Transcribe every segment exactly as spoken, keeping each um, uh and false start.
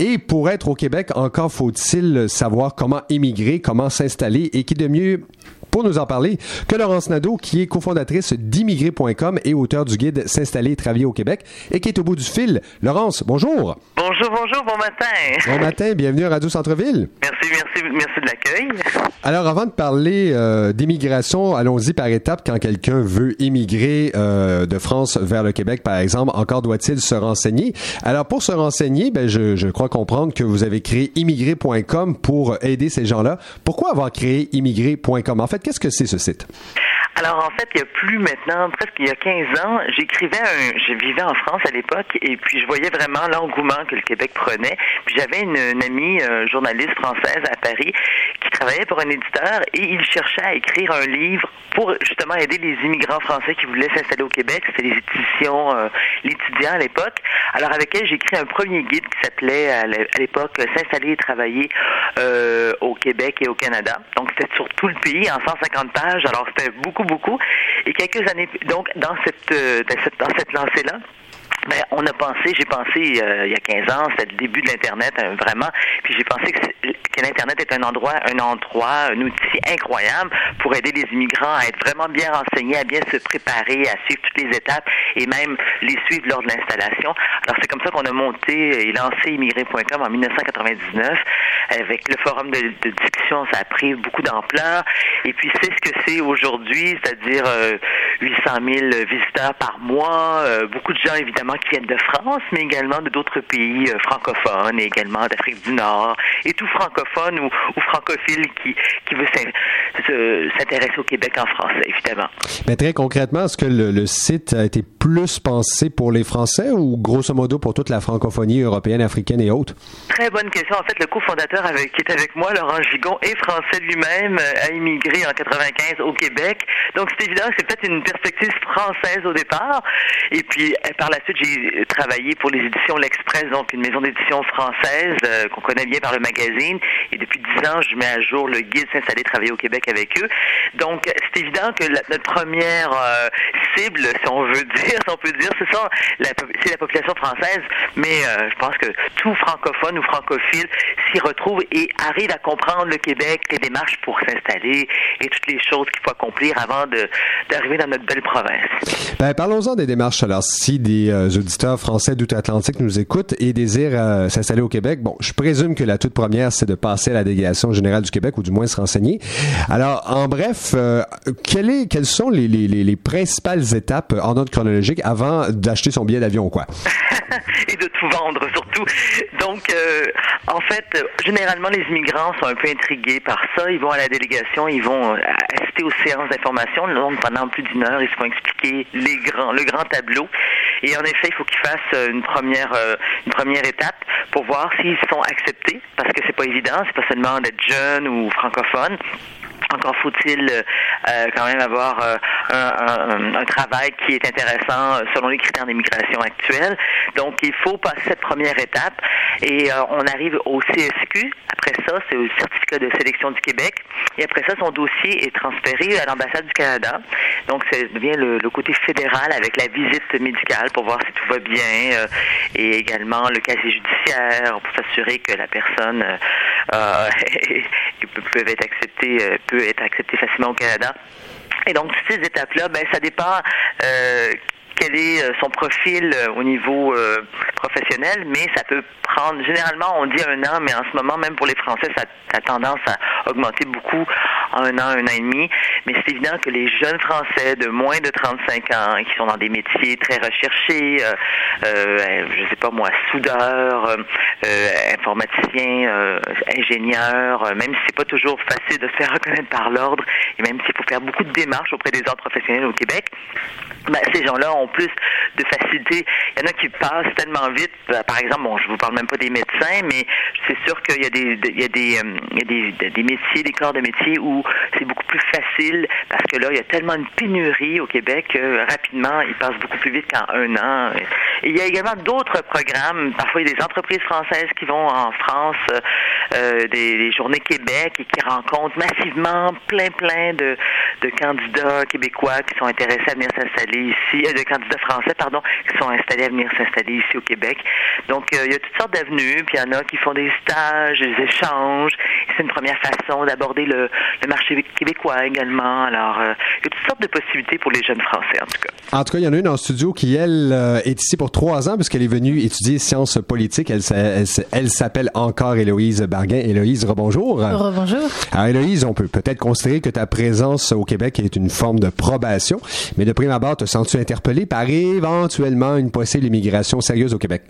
Et pour être au Québec, encore faut-il savoir comment émigrer, comment s'installer et qui de mieux pour nous en parler que Laurence Nadeau, qui est cofondatrice d'immigré point com et auteur du guide S'installer et travailler au Québec et qui est au bout du fil. Laurence, bonjour. Bonjour, bonjour, bon matin. Bon matin, bienvenue à Radio Centre-Ville. Merci, merci, merci de l'accueil. Alors, avant de parler euh, d'immigration, allons-y par étapes. Quand quelqu'un veut immigrer euh, de France vers le Québec, par exemple, encore doit-il se renseigner? Alors, pour se renseigner, ben, je, je crois comprendre que vous avez créé immigré point com pour aider ces gens-là. Pourquoi avoir créé immigré point com? En fait, qu'est-ce que c'est ce site? Alors, en fait, il y a plus maintenant, presque il y a quinze ans, j'écrivais un, je vivais en France à l'époque, et puis je voyais vraiment l'engouement que le Québec prenait. Puis j'avais une, une amie euh, journaliste française à Paris qui travaillait pour un éditeur et il cherchait à écrire un livre pour justement aider les immigrants français qui voulaient s'installer au Québec. C'était les éditions euh, L'Étudiant à l'époque. Alors, avec elle, j'ai écrit un premier guide qui s'appelait à l'époque S'installer et travailler euh, au Québec et au Canada. Donc, c'était sur tout le pays en cent cinquante pages. Alors, c'était beaucoup beaucoup. Et quelques années, donc, dans cette, euh, dans cette, dans cette lancée-là, ben, on a pensé, j'ai pensé euh, il y a quinze ans, c'était le début de l'Internet, hein, vraiment, puis j'ai pensé que, que l'Internet est un endroit, un endroit, un outil incroyable pour aider les immigrants à être vraiment bien renseignés, à bien se préparer, à suivre toutes les étapes et même les suivre lors de l'installation. Alors c'est comme ça qu'on a monté et lancé immigré point com en dix-neuf cent quatre-vingt-dix-neuf. Avec le forum de, de discussion, ça a pris beaucoup d'ampleur. Et puis c'est ce que c'est aujourd'hui, c'est-à-dire euh, huit cent mille visiteurs par mois, euh, beaucoup de gens évidemment qui viennent de France, mais également de d'autres pays euh, francophones et également d'Afrique du Nord, et tout francophone ou, ou francophile qui, qui veut s'intéresser au Québec en français, évidemment. Mais très concrètement, est-ce que le, le site a été plus pensé pour les Français ou grosso modo pour toute la francophonie européenne, africaine et autres? Très bonne question. En fait, le cofondateur avec, qui est avec moi, Laurent Gigon, est français lui-même, a immigré en quatre-vingt-quinze au Québec. Donc, c'est évident que c'est peut-être une perspective française au départ. Et puis, par la suite, j'ai travaillé pour les éditions L'Express, donc une maison d'édition française euh, qu'on connaît bien par le magazine. Et depuis dix ans, je mets à jour le guide S'installer, travailler au Québec avec eux. Donc, c'est évident que la, notre première euh, cible, si on veut dire, si on peut dire, c'est ça, la, c'est la population française. Mais euh, je pense que tout francophone ou francophile s'y retrouve et arrive à comprendre le Québec, les démarches pour s'installer et toutes les choses qu'il faut accomplir avant de, d'arriver dans notre belle province. Ben, parlons-en des démarches. Alors, si des euh, auditeurs français d'outre-Atlantique nous écoutent et désirent euh, s'installer au Québec, bon, je présume que la toute première, c'est de passer à la délégation générale du Québec ou du moins se renseigner. Alors, en bref, euh, quelle est, quelles sont les, les, les, les principales étapes en ordre chronologique avant d'acheter son billet d'avion, quoi? Et de tout vendre, surtout. Donc, euh, en fait, généralement, les immigrants sont un peu intrigués par ça. Ils vont à la délégation, ils vont assister aux séances d'information. Donc, pendant plus d'une heure, ils se font expliquer les grands, le grand tableau. Et en effet, il faut qu'ils fassent une première, euh, une première étape pour voir s'ils sont acceptés, parce que c'est pas évident. C'est pas seulement d'être jeune ou francophone. Encore faut-il euh, quand même avoir euh, un, un, un travail qui est intéressant selon les critères d'immigration actuels. Donc, il faut passer cette première étape et euh, on arrive au C S Q. Après ça, c'est le certificat de sélection du Québec. Et après ça, son dossier est transféré à l'ambassade du Canada. Donc, ça devient le, le côté fédéral avec la visite médicale pour voir si tout va bien euh, et également le casier judiciaire pour s'assurer que la personne euh, peut être acceptée, peut être acceptée facilement au Canada. Et donc, toutes ces étapes-là, ben, ça dépend euh, quel est son profil au niveau euh, professionnel, mais ça peut prendre, généralement on dit un an, mais en ce moment, même pour les Français, ça a tendance à augmenter beaucoup en un an, un an et demi. Mais c'est évident que les jeunes Français de moins de trente-cinq ans, qui sont dans des métiers très recherchés, euh, euh, je sais pas moi, soudeur, euh, informaticien, euh, ingénieur, euh, même si c'est pas toujours facile de se faire reconnaître par l'ordre, et même s'il faut faire beaucoup de démarches auprès des ordres professionnels au Québec, ben, ces gens-là ont plus de facilité. Il y en a qui passent tellement vite. Par exemple, bon, je vous parle même pas des médecins, mais c'est sûr qu'il y a des, il y a des, il y a des, des métiers, des corps de métiers où où c'est beaucoup plus facile parce que là, il y a tellement une pénurie au Québec que rapidement, ils passent beaucoup plus vite qu'en un an. Et il y a également d'autres programmes. Parfois, il y a des entreprises françaises qui vont en France, euh, des, des journées Québec et qui rencontrent massivement plein, plein de, de candidats québécois qui sont intéressés à venir s'installer ici, euh, de candidats français, pardon, qui sont installés à venir s'installer ici au Québec. Donc, euh, il y a toutes sortes d'avenues, puis il y en a qui font des stages, des échanges. C'est une première façon d'aborder le, le marché québécois également. Alors, euh, il y a toutes sortes de possibilités pour les jeunes Français, en tout cas. En tout cas, il y en a une en studio qui, elle, euh, est ici pour trois ans puisqu'elle est venue étudier sciences politiques. Elle, elle, elle s'appelle encore Héloïse Barguin. Héloïse, rebonjour. Rebonjour. Alors, Héloïse, on peut peut-être considérer que ta présence au Québec est une forme de probation, mais de prime abord, te sens-tu interpellée par éventuellement une possible immigration sérieuse au Québec?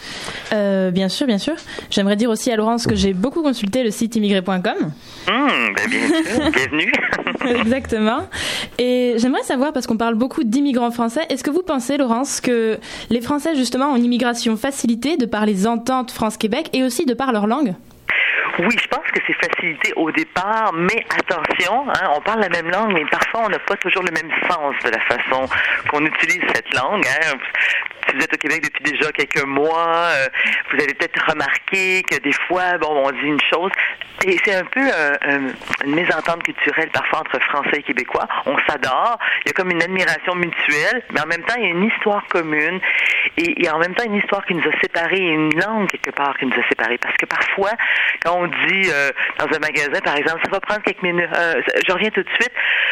Euh, bien sûr, bien sûr. J'aimerais dire aussi à Laurence que j'ai beaucoup consulté le site immigré point com. Mmh, ben bien sûr, bienvenue. Exactement. Et j'aimerais savoir, parce qu'on parle beaucoup d'immigrants français, est-ce que vous pensez, Laurence, que les Français, justement, ont une immigration facilitée de par les ententes France-Québec et aussi de par leur langue? Oui, je pense que c'est facilité au départ, mais attention, hein, on parle la même langue, mais parfois on n'a pas toujours le même sens de la façon qu'on utilise cette langue. Hein. Si vous êtes au Québec depuis déjà quelques mois, euh, vous avez peut-être remarqué que des fois, bon, on dit une chose, et c'est un peu euh, un, une mésentente culturelle parfois entre Français et Québécois. On s'adore, il y a comme une admiration mutuelle, mais en même temps, il y a une histoire commune, et il y a en même temps une histoire qui nous a séparés, et une langue quelque part qui nous a séparés, parce que parfois, quand on dit euh, dans un magasin, par exemple, ça va prendre quelques minutes, euh, je reviens tout de suite,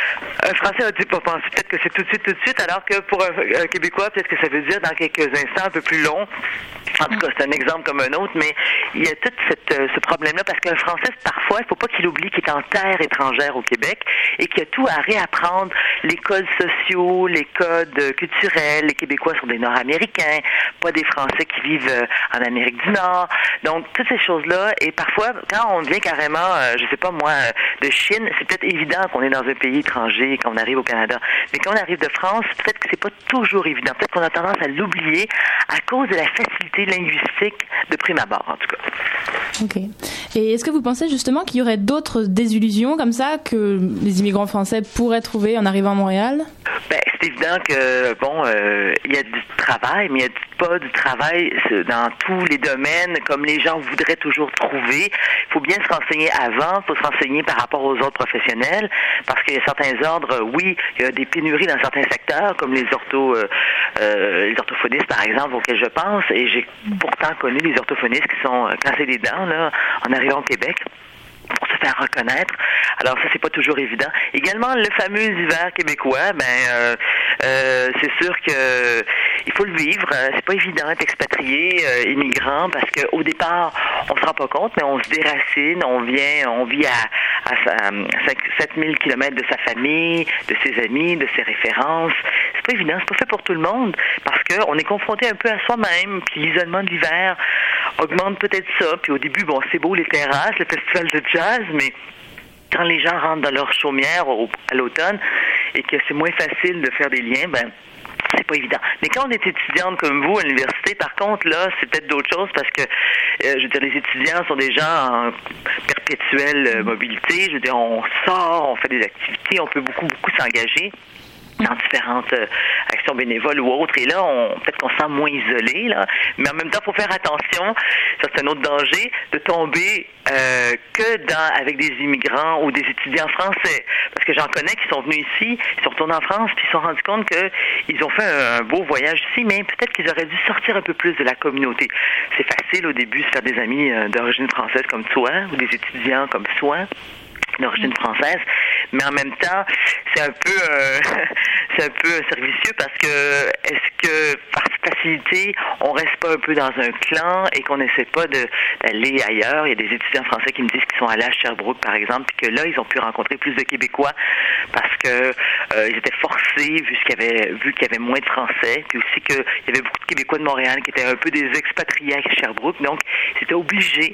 un Français a dit pas penser, peut-être que c'est tout de suite, tout de suite, alors que pour un, un Québécois, peut-être que ça veut dire dans quelques instants, un peu plus long. En tout cas, c'est un exemple comme un autre, mais il y a tout cette, euh, ce problème-là, parce qu'un Français, parfois, il ne faut pas qu'il oublie qu'il est en terre étrangère au Québec et qu'il y a tout à réapprendre, les codes sociaux, les codes culturels. Les Québécois sont des Nord-Américains, pas des Français qui vivent euh, en Amérique du Nord. Donc, toutes ces choses-là, et parfois, quand on vient carrément, euh, je sais pas moi, de Chine, c'est peut-être évident qu'on est dans un pays étranger, qu'on arrive au Canada. Mais quand on arrive de France, peut-être que c'est pas toujours évident. Peut-être qu'on a tendance à l'oublier à cause de la facilité linguistique de prime abord, en tout cas. OK. Et est-ce que vous pensez justement qu'il y aurait d'autres désillusions comme ça que les immigrants français pourraient trouver en arrivant à Montréal? Ben, c'est évident que, bon, euh, il y a du travail, mais il n'y a pas du travail dans tous les domaines comme les gens voudraient toujours trouver. Il faut bien se renseigner avant, il faut se renseigner par rapport aux autres professionnels, parce qu'il y a certains ordres, oui, il y a des pénuries dans certains secteurs, comme les ortho, euh, euh, les orthophonistes, par exemple, auxquels je pense, et j'ai pourtant connu des orthophonistes qui sont cassés les dents, là, en arrivant au Québec, pour se faire reconnaître. Alors ça, c'est pas toujours évident. Également, le fameux hiver québécois, ben euh, euh, c'est sûr que il faut le vivre. C'est pas évident d'être expatrié, euh, immigrant, parce que au départ, on se rend pas compte, mais on se déracine, on vient, on vit à, à, à sept mille kilomètres de sa famille, de ses amis, de ses références. C'est pas évident, c'est pas fait pour tout le monde, parce que on est confronté un peu à soi-même, puis l'isolement de l'hiver augmente peut-être ça. Puis au début, bon, c'est beau les terrasses, le festival de jazz, mais quand les gens rentrent dans leur chaumière au, à l'automne et que c'est moins facile de faire des liens, ben c'est pas évident. Mais quand on est étudiante comme vous à l'université, par contre, là, c'est peut-être d'autres choses parce que, euh, je veux dire, les étudiants sont des gens en perpétuelle euh, mobilité. Je veux dire, on sort, on fait des activités, on peut beaucoup, beaucoup s'engager dans différentes euh, actions bénévoles ou autres. Et là, on, peut-être qu'on se sent moins isolé, là. Mais en même temps, il faut faire attention, ça c'est un autre danger, de tomber euh, que dans avec des immigrants ou des étudiants français. Parce que j'en connais qui sont venus ici, ils sont retournés en France, puis ils se sont rendus compte qu'ils ont fait un, un beau voyage ici, mais peut-être qu'ils auraient dû sortir un peu plus de la communauté. C'est facile au début de se faire des amis euh, d'origine française comme toi, ou des étudiants comme toi, d'origine française, mais en même temps, c'est un peu euh, c'est un peu servicieux parce que est-ce que par facilité, on reste pas un peu dans un clan et qu'on n'essaie pas de, d'aller ailleurs? Il y a des étudiants français qui me disent qu'ils sont allés à Sherbrooke, par exemple, puis que là, ils ont pu rencontrer plus de Québécois parce que euh, ils étaient forcés, vu qu'il y avait vu qu'il y avait moins de Français, puis aussi qu'il y avait beaucoup de Québécois de Montréal qui étaient un peu des expatriés à Sherbrooke, donc c'était obligé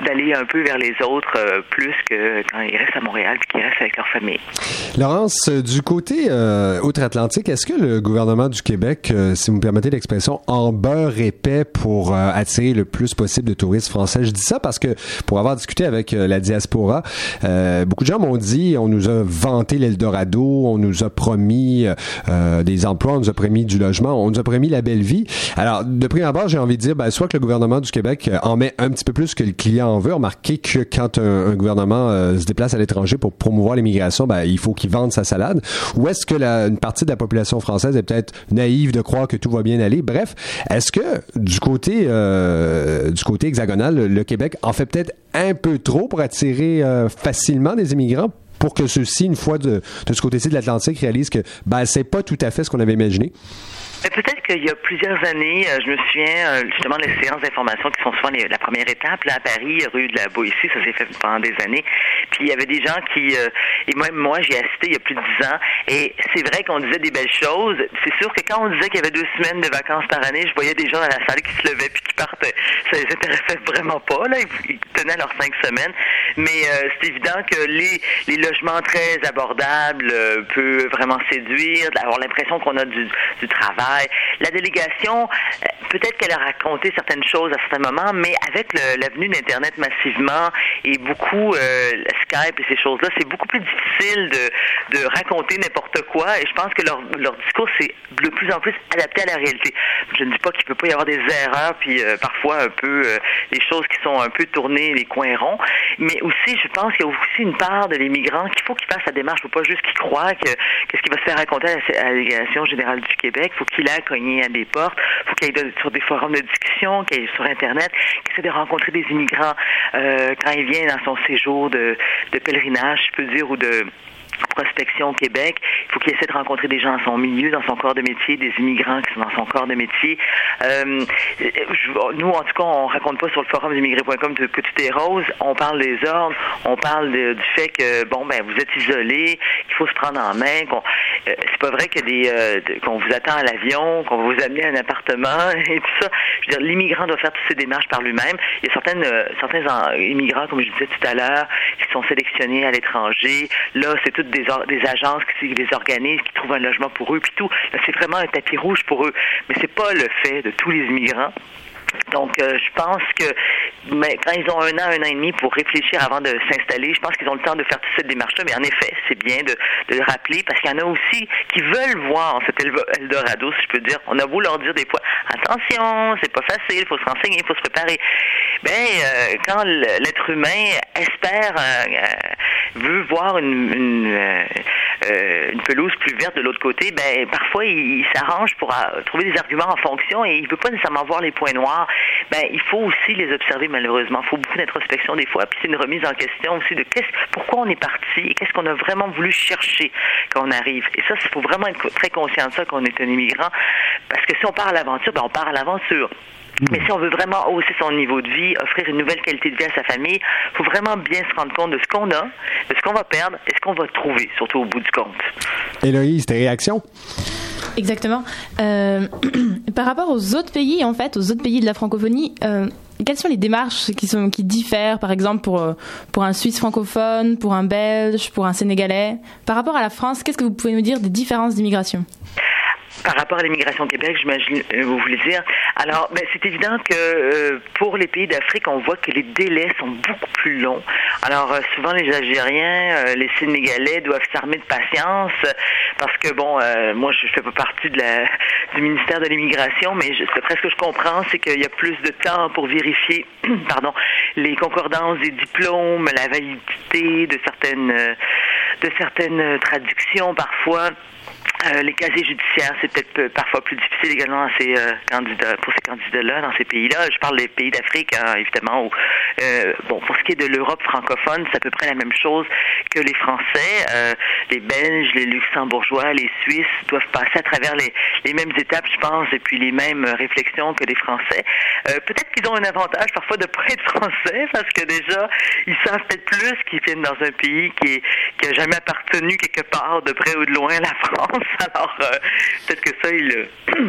d'aller un peu vers les autres euh, plus que quand ils restent à Montréal puis qu'ils restent avec leur famille. Laurence, du côté euh, outre-Atlantique, est-ce que le gouvernement du Québec, euh, si vous me permettez l'expression, en beurre épais pour euh, attirer le plus possible de touristes français? Je dis ça parce que pour avoir discuté avec euh, la diaspora, euh, beaucoup de gens m'ont dit, on nous a vanté l'Eldorado, on nous a promis euh, des emplois, on nous a promis du logement, on nous a promis la belle vie. Alors, de prime abord, j'ai envie de dire, ben, soit que le gouvernement du Québec en met un petit peu plus que le client en veut. Remarquez que quand un, un gouvernement euh, se déplace à l'étranger pour promouvoir l'immigration, ben, il faut qu'il vende sa salade. Ou est-ce que la, une partie de la population française est peut-être naïve de croire que tout va bien aller? Bref, est-ce que du côté euh, du côté hexagonal, le Québec en fait peut-être un peu trop pour attirer euh, facilement des immigrants pour que ceux-ci, une fois de, de ce côté-ci de l'Atlantique, réalisent que ben, c'est pas tout à fait ce qu'on avait imaginé? Peut-être qu'il y a plusieurs années, je me souviens justement des séances d'information qui sont souvent les, la première étape là à Paris, rue de la Boétie, ça s'est fait pendant des années. Puis il y avait des gens qui, euh, et même moi j'y ai assisté il y a plus de dix ans, et c'est vrai qu'on disait des belles choses. C'est sûr que quand on disait qu'il y avait deux semaines de vacances par année, je voyais des gens dans la salle qui se levaient puis qui partaient. Ça les intéressait vraiment pas, là, ils, ils tenaient leurs cinq semaines. Mais euh, c'est évident que les, les logements très abordables euh, peuvent vraiment séduire, avoir l'impression qu'on a du, du travail. La délégation, peut-être qu'elle a raconté certaines choses à certains moments, mais avec le, l'avenue d'Internet massivement et beaucoup euh, Skype et ces choses-là, c'est beaucoup plus difficile de, de raconter n'importe quoi. Et je pense que leur, leur discours, c'est de plus en plus adapté à la réalité. Je ne dis pas qu'il ne peut pas y avoir des erreurs, puis euh, parfois un peu euh, des choses qui sont un peu tournées les coins ronds, mais aussi, je pense qu'il y a aussi une part de les migrants qu'il faut qu'ils fassent la démarche. Il ne faut pas juste qu'ils croient que, que ce qui va se faire raconter à la, à la délégation générale du Québec, il faut qu'il aille cogner à des portes, il faut qu'il aille sur des forums de discussion, qu'il aille sur Internet, qu'il essaie de rencontrer des immigrants euh, quand il vient dans son séjour de, de pèlerinage, je peux dire, ou de prospection au Québec. Il faut qu'il essaie de rencontrer des gens dans son milieu, dans son corps de métier, des immigrants qui sont dans son corps de métier. Euh, je, nous, en tout cas, on raconte pas sur le forum d'immigrés point com que tout est rose. On parle des ordres, on parle de, du fait que, bon, ben, vous êtes isolés, qu'il faut se prendre en main. Qu'on, euh, c'est pas vrai que des, euh, de, qu'on vous attend à l'avion, qu'on va vous amener à un appartement et tout ça. Je veux dire, l'immigrant doit faire toutes ces démarches par lui-même. Il y a certaines, euh, certains en, immigrants, comme je disais tout à l'heure, qui sont sélectionnés à l'étranger. Là, c'est toutes des, des agences qui les organisent, qui trouvent un logement pour eux, puis tout. Là, c'est vraiment un tapis rouge pour eux. Mais c'est pas le fait de tous les immigrants. Donc, euh, je pense que mais quand ils ont un an, un an et demi pour réfléchir avant de s'installer, je pense qu'ils ont le temps de faire toute cette démarche-là. Mais en effet, c'est bien de, de le rappeler parce qu'il y en a aussi qui veulent voir cet Eldorado, si je peux dire. On a beau leur dire des fois, attention, c'est pas facile, il faut se renseigner, il faut se préparer. Ben, euh, quand l'être humain espère, euh, veut voir une, une, euh, une pelouse plus verte de l'autre côté, ben parfois il, il s'arrange pour euh, trouver des arguments en fonction et il veut pas nécessairement voir les points noirs. Ben, il faut aussi les observer malheureusement. Il faut beaucoup d'introspection des fois, puis c'est une remise en question aussi de qu'est-ce, pourquoi on est parti et qu'est-ce qu'on a vraiment voulu chercher quand on arrive. Et ça, il faut vraiment être très conscient de ça quand on est un immigrant, parce que si on part à l'aventure, ben on part à l'aventure. Mais si on veut vraiment hausser son niveau de vie, offrir une nouvelle qualité de vie à sa famille, il faut vraiment bien se rendre compte de ce qu'on a, de ce qu'on va perdre et ce qu'on va trouver, surtout au bout du compte. Héloïse, tes réactions? Exactement. Euh, par rapport aux autres pays, en fait, aux autres pays de la francophonie, euh, quelles sont les démarches qui sont qui diffèrent, par exemple pour pour un Suisse francophone, pour un Belge, pour un Sénégalais, par rapport à la France? Qu'est-ce que vous pouvez nous dire des différences d'immigration? Par rapport à l'immigration au Québec, j'imagine, vous voulez dire. Alors, ben, c'est évident que euh, pour les pays d'Afrique, on voit que les délais sont beaucoup plus longs. Alors, euh, souvent, les Algériens, euh, les Sénégalais doivent s'armer de patience parce que, bon, euh, moi, je fais pas partie de la, du ministère de l'immigration, mais je, c'est presque ce que je comprends, c'est qu'il y a plus de temps pour vérifier, pardon, les concordances des diplômes, la validité de certaines, de certaines traductions parfois. Euh, les casiers judiciaires, c'est peut-être peu, parfois plus difficile également dans ces, euh, candidats, pour ces candidats-là, dans ces pays-là. Je parle des pays d'Afrique, hein, évidemment. Où, euh, bon, pour ce qui est de l'Europe francophone, c'est à peu près la même chose que les Français. Euh, les Belges, les Luxembourgeois, les Suisses doivent passer à travers les, les mêmes étapes, je pense, et puis les mêmes réflexions que les Français. Euh, peut-être qu'ils ont un avantage parfois de ne pas être français, parce que déjà, ils savent peut-être plus qu'ils viennent dans un pays qui est, qui a jamais appartenu quelque part, de près ou de loin, à la France. Alors, euh, peut-être que ça, ils le,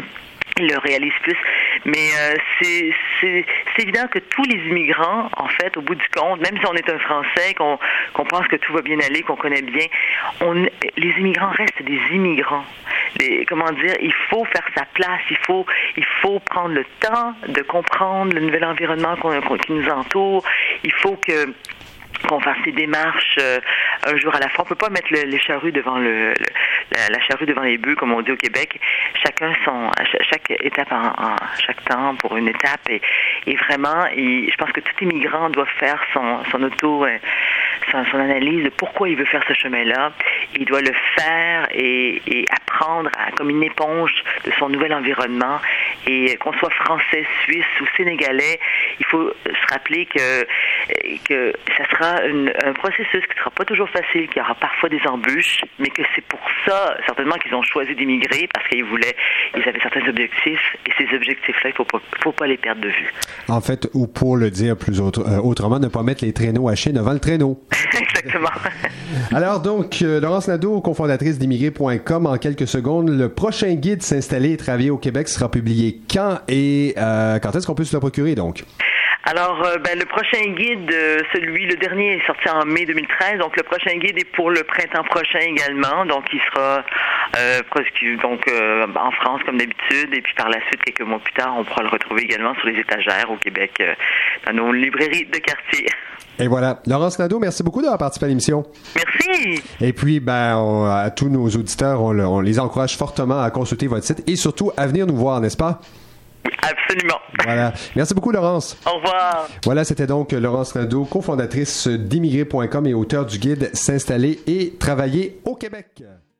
ils le réalisent plus. Mais euh, c'est, c'est, c'est évident que tous les immigrants, en fait, au bout du compte, même si on est un Français, qu'on, qu'on pense que tout va bien aller, qu'on connaît bien, on, les immigrants restent des immigrants. Les, comment dire, il faut faire sa place, il faut, il faut prendre le temps de comprendre le nouvel environnement qu'on, qu'on, qui nous entoure. Il faut que qu'on fasse ces démarches euh, un jour à la fois. On peut pas mettre le, les charrues devant le, le la, la charrue devant les bœufs, comme on dit au Québec. Chacun son, chaque étape en, en chaque temps pour une étape. Et, et vraiment, et je pense que tout immigrant doit faire son, son auto, euh, son, son analyse de pourquoi il veut faire ce chemin-là. Il doit le faire et, et apprendre à, comme une éponge de son nouvel environnement. Et qu'on soit français, suisse ou sénégalais, il faut se rappeler que que ça sera une, un processus qui sera pas toujours facile, qu'il y aura parfois des embûches, mais que c'est pour ça certainement qu'ils ont choisi d'immigrer, parce qu'ils voulaient, ils avaient certains objectifs, et ces objectifs-là, il faut pas, faut pas les perdre de vue. En fait, ou pour le dire plus autre, euh, autrement, ne pas mettre les traîneaux à chien devant le traîneau. Exactement. Alors donc, euh, Laurence Nadeau, cofondatrice d'immigré point com, en quelques secondes, le prochain guide S'installer et travailler au Québec sera publié quand et euh, quand est-ce qu'on peut se le procurer donc? Alors, euh, ben, le prochain guide, euh, celui, le dernier est sorti en mai deux mille treize, donc le prochain guide est pour le printemps prochain également, donc il sera euh, donc euh, en France comme d'habitude, et puis par la suite, quelques mois plus tard, on pourra le retrouver également sur les étagères au Québec, euh, dans nos librairies de quartier. Et voilà. Laurence Nadeau, merci beaucoup d'avoir participé à l'émission. Merci. Et puis, ben, on, à tous nos auditeurs, on, on les encourage fortement à consulter votre site et surtout à venir nous voir, n'est-ce pas? Absolument. Voilà. Merci beaucoup, Laurence. Au revoir. Voilà, c'était donc Laurence Nadeau, cofondatrice d'immigré point com et auteur du guide S'installer et travailler au Québec.